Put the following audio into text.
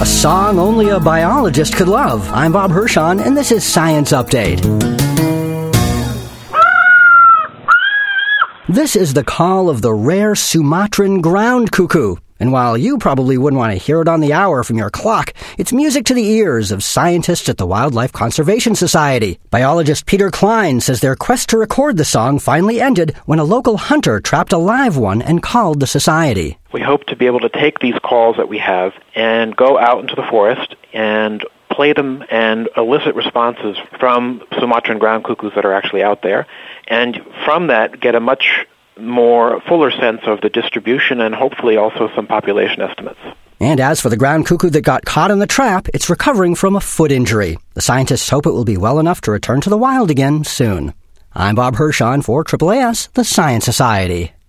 A song only a biologist could love. I'm Bob Hirschon, and this is Science Update. This is the call of the rare Sumatran ground cuckoo. And while you probably wouldn't want to hear it on the hour from your clock, it's music to the ears of scientists at the Wildlife Conservation Society. Biologist Peter Klein says their quest to record the song finally ended when a local hunter trapped a live one and called the society. We hope to be able to take these calls that we have and go out into the forest and play them and elicit responses from Sumatran ground cuckoos that are actually out there, and from that get a much more fuller sense of the distribution and hopefully also some population estimates. And as for the ground cuckoo that got caught in the trap, it's recovering from a foot injury. The scientists hope it will be well enough to return to the wild again soon. I'm Bob Hirschon for AAAS, the Science Society.